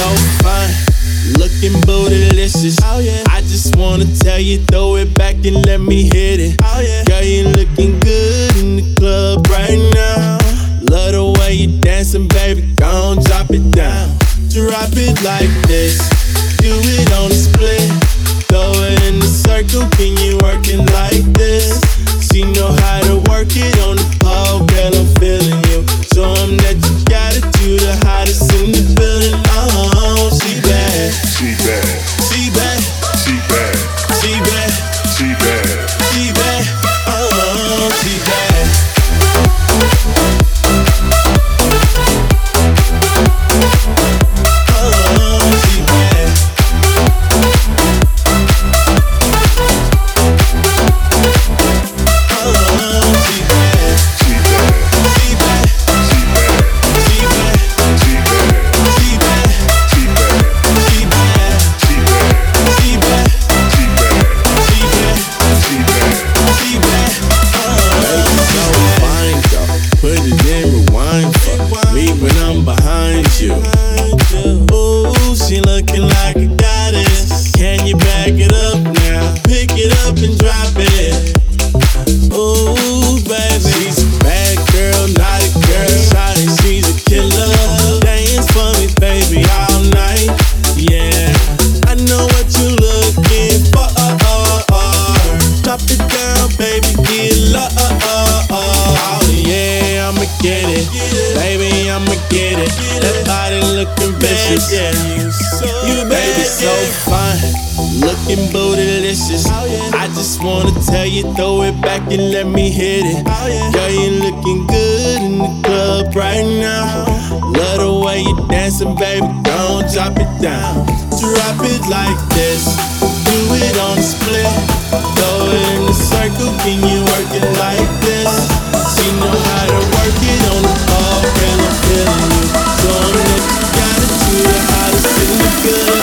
so fine, looking bootylicious. Oh yeah. I just wanna tell you, throw it back and let me hit it. Oh yeah. Girl, you looking good in the club right now. Love the way you dancing, baby. Gon' drop it down. Drop it like this. Do it on the split. Throw it in the circle. Can you work it like this? She know how to work it on the pole, girl. I'm feeling you. Show 'em that you got it. You the hottest in the building. Oh, she bad. She bad. She bad. She bad. She bad. She bad. She bad. Oh, she bad. Ooh, she looking like a goddess. Can you back it up now? Pick it up and drop it. Ooh, baby, she's a bad girl, not a girl. Shawty, she's a killer. Dance for me, baby, all night. Yeah, I know what you're looking for. Drop it down, baby, get love. Oh yeah, I'ma get it, baby, I'ma get it. That body looking vicious, yeah. You baby so fine, looking bootylicious. I just wanna tell you, throw it back and let me hit it. Girl, you looking good in the club right now. Love the way you dancing, baby. Don't drop it down. Drop it like this. Do it on the split. Throw it in the circle. Can you work it like this? She know how to work it on the pole, girl. I'm feeling you. So I'm that you got it, you the hottest in the good.